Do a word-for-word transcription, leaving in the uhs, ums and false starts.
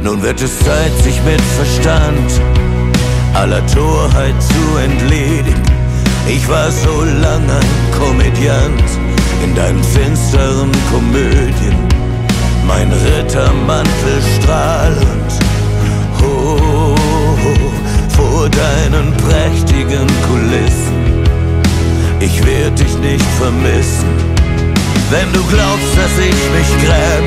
Nun wird es Zeit, sich mit Verstand aller Torheit zu entledigen. Ich war so lang ein Komödiant in deinen finsteren Komödien, mein Rittermantel strahlend, oh, oh, vor deinen prächtigen Kulissen. Ich werd dich nicht vermissen. Wenn du glaubst, dass ich mich gräme